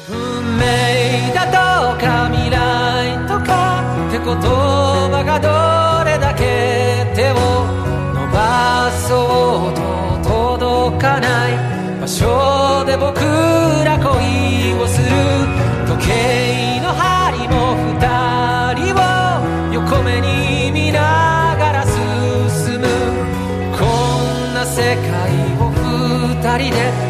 運命だとか未来とかって言葉がどれだけ手を伸ばそうと届かない場所で僕ら恋をする。時計の針も二人を横目に見ながら進む。こんな世界を二人で